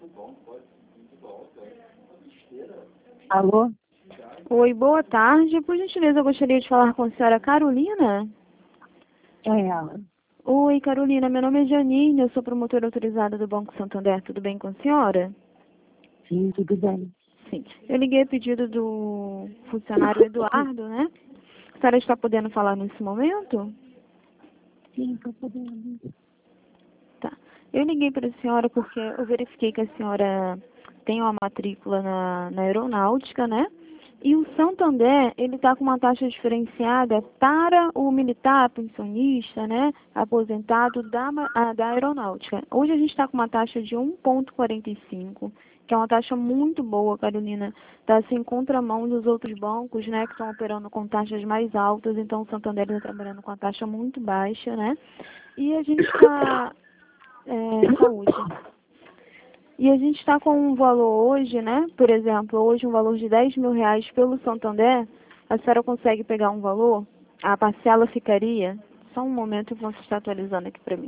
Alô? Oi, boa tarde. Por gentileza, eu gostaria de falar com a senhora Carolina. É ela. Oi, Carolina. Meu nome é Janine. Eu sou promotora autorizada do Banco Santander. Tudo bem com a senhora? Sim, tudo bem. Sim. Eu liguei a pedido do funcionário Eduardo, né? A senhora está podendo falar nesse momento? Sim, estou podendo. Tá. Eu liguei para a senhora porque eu verifiquei que a senhora tem uma matrícula na aeronáutica, né? E o Santander, ele está com uma taxa diferenciada para o militar, pensionista, né? Aposentado da aeronáutica. Hoje a gente está com uma taxa de 1,45, que é uma taxa muito boa, Carolina. Está assim, em contramão dos outros bancos, né? Que estão operando com taxas mais altas. Então o Santander está trabalhando com a taxa muito baixa, né? E a gente está... saúde. E a gente está com um valor hoje, né? Por exemplo, hoje um valor de R$10.000 pelo Santander. A senhora consegue pegar um valor? A parcela ficaria... Só um momento, eu vou estar atualizando aqui para mim.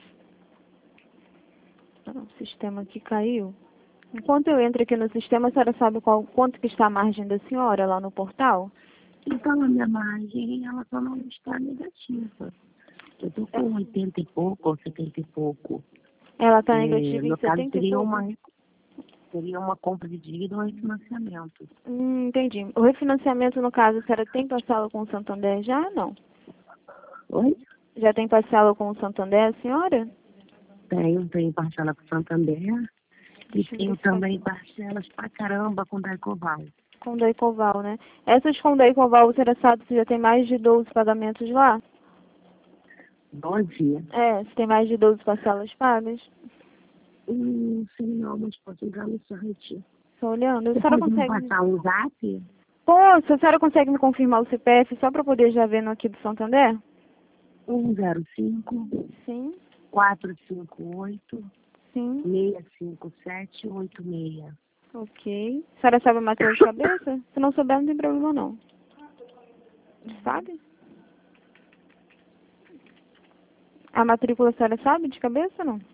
O sistema aqui caiu. Enquanto eu entro aqui no sistema, a senhora sabe quanto que está a margem da senhora lá no portal? Então, a minha margem, ela só não está negativa. Eu estou com 80 e pouco ou 70 e pouco. Ela está negativa em No caso, 70 e pouco? seria uma compra de dívida ou refinanciamento. Entendi. O refinanciamento, no caso, a senhora tem parcela com o Santander já? Não. Oi? Já tem parcela com o Santander, a senhora? Tenho parcela com o Santander e tenho também parcelas pra caramba com o Daicoval. Com o Daicoval, né? Essas com o Daicoval, a senhora sabe se já tem mais de 12 pagamentos lá? 12? Se tem mais de 12 parcelas pagas? Sei não, mas posso entrar no site. Estou olhando. A Você senhora pode me consegue... passar um zap? Poxa, a senhora consegue me confirmar o CPF só para poder já ver no aqui do Santander? 105 Sim, 458 sim. 65786. Ok. A senhora sabe a matéria de cabeça? Se não souber, não tem problema não. Sabe? A matrícula a senhora sabe de cabeça ou não?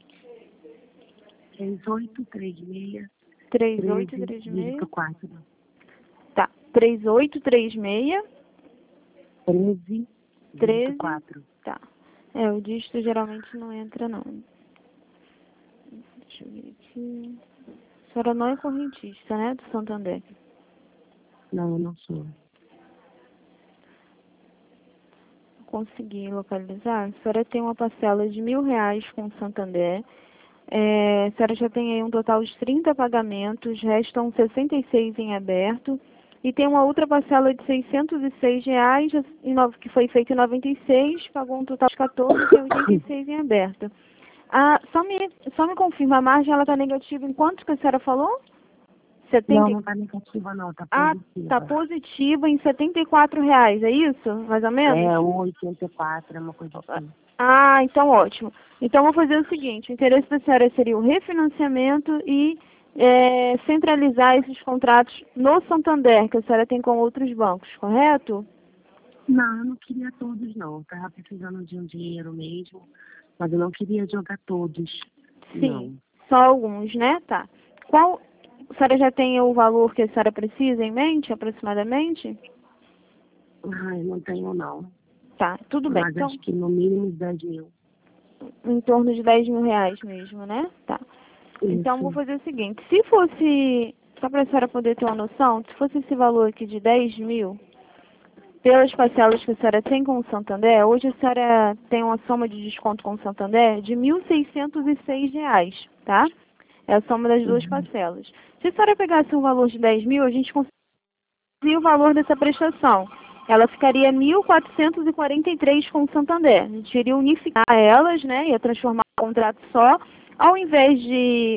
3836 3836. 4. Tá. 3836. 13 13. 4. Tá. O dígito geralmente não entra, não. Deixa eu ver aqui. A senhora não é correntista, né, do Santander? Não, eu não sou. Consegui localizar. A senhora tem uma parcela de R$1.000 com o Santander. A senhora já tem aí um total de 30 pagamentos, restam 66 em aberto. E tem uma outra parcela de R$606, que foi feita em 96, pagou um total de 14 e tem 86 em aberto. Só me confirma, a margem ela está negativa em quanto que a senhora falou? 70... Não está negativa não, está positiva. Está positiva em R$74, é isso? Mais ou menos? 84, é uma coisa assim. Então ótimo. Então vou fazer o seguinte, o interesse da senhora seria o refinanciamento e centralizar esses contratos no Santander, que a senhora tem com outros bancos, correto? Não, eu não queria todos não, eu estava precisando de um dinheiro mesmo, mas eu não queria jogar todos. Sim, não. Só alguns, né? Tá. A senhora já tem o valor que a senhora precisa em mente, aproximadamente? Não tenho não. Tá, tudo bem. Mas Então, acho que no mínimo 10.000. em torno de R$10.000 mesmo, né? Tá. Então, vou Isso. fazer o seguinte. Se fosse, só para a senhora poder ter uma noção, se fosse esse valor aqui de 10.000, pelas parcelas que a senhora tem com o Santander, hoje a senhora tem uma soma de desconto com o Santander de R$1.606, tá? É a soma das duas parcelas. Se a senhora pegasse um valor de 10.000, a gente conseguiria o valor dessa prestação. Ela ficaria 1.443 com o Santander. A gente iria unificar elas, né? Ia transformar o contrato só. Ao invés de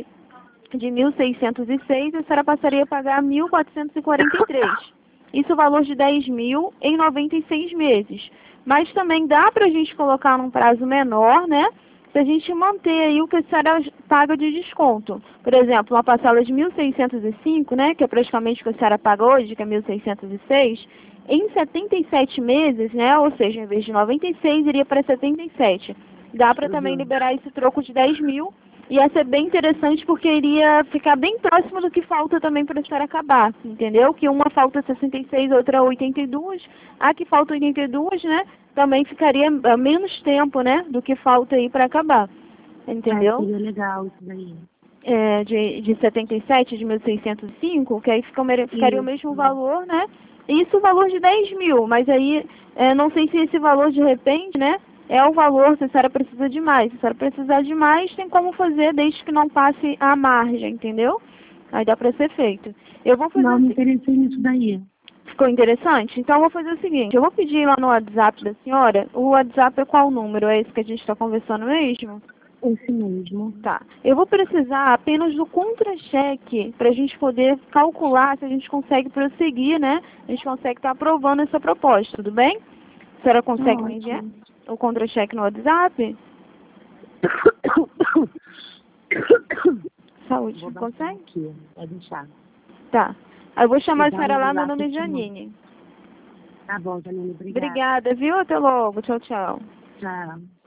1.606, a senhora passaria a pagar 1.443. Isso é o valor de 10.000 em 96 meses. Mas também dá para a gente colocar num prazo menor, né? Se a gente manter aí o que a senhora paga de desconto. Por exemplo, uma parcela de 1.605, né? Que é praticamente o que a senhora paga hoje, que é 1.606. Em 77 meses, né? Ou seja, em vez de 96, iria para 77. Dá para também liberar esse troco de 10.000 ia ser bem interessante porque iria ficar bem próximo do que falta também para a história acabar, entendeu? Que uma falta 66, outra 82, a que falta 82, né? Também ficaria menos tempo, né? Do que falta aí para acabar, entendeu? Seria legal isso daí. De 77, de 1605, que aí ficaria o mesmo valor, né? Isso o valor de 10 mil, mas aí não sei se esse valor de repente, né? É o valor se a senhora precisa de mais. Se a senhora precisar de mais, tem como fazer desde que não passe a margem, entendeu? Aí dá para ser feito. Eu vou fazer Não, me interessei nisso daí. Ficou interessante? Então eu vou fazer o seguinte, eu vou pedir lá no WhatsApp da senhora, o WhatsApp é qual número? É esse que a gente está conversando mesmo? Esse mesmo. Tá. Eu vou precisar apenas do contra-cheque para a gente poder calcular se a gente consegue prosseguir, né? A gente consegue estar aprovando essa proposta, tudo bem? A senhora consegue me enviar o contra-cheque no WhatsApp? Saúde, consegue? Aqui, pode deixar. Tá. Aí eu vou chamar a Dá senhora um lá, meu lá nome é que te Janine. Tá bom, Janine, obrigada. Obrigada, viu? Até logo. Tchau, tchau. Tchau.